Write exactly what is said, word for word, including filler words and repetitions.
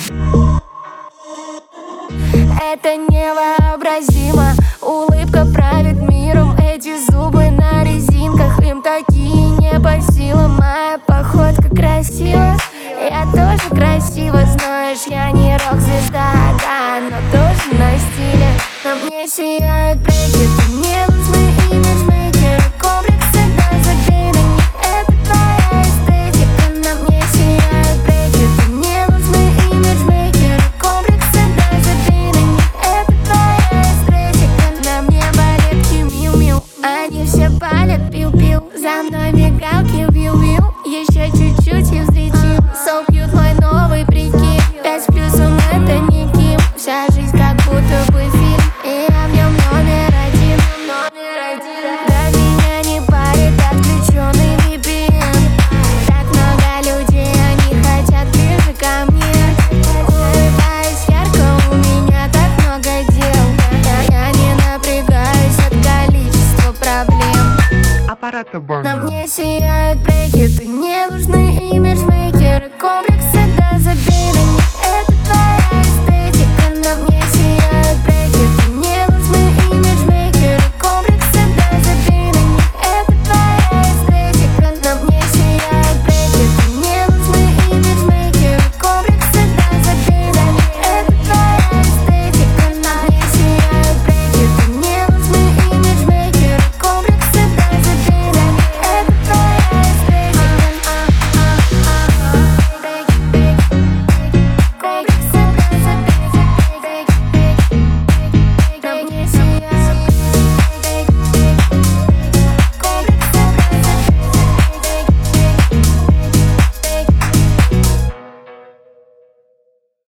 Это невообразимо. Улыбка правит миром. Эти зубы на резинках, им такие не по силам. Моя походка красива, я тоже красива. Знаешь, я не рок-звезда, да, но тоже на стиле. На мне сияют брекеты, мне нужны имиджмейкеры. Комплексы, да, забей на них, это твоя эстетика. На мне сияют брекеты, мне нужны имиджмейкеры. Комплексы, да, забей на них, это твоя эстетика. На мне балетки миу-миу, они все палят пиу-пиу. За мной мигалки вью-вью, еще чуть-чуть и взлетим. So cute, мой новый прикид. Пять с плюсом это не Ким. Вся жизнь как будто бы фильм, и я в нем номер один. Номер один. Да меня не парит отключенный ви пи эн. Так много людей, они хотят ближе ко мне. Улыбаюсь ярко, у меня так много дел. Я, я не напрягаюсь от количества проблем. Аппарата На банда. мне сияют брекеты, не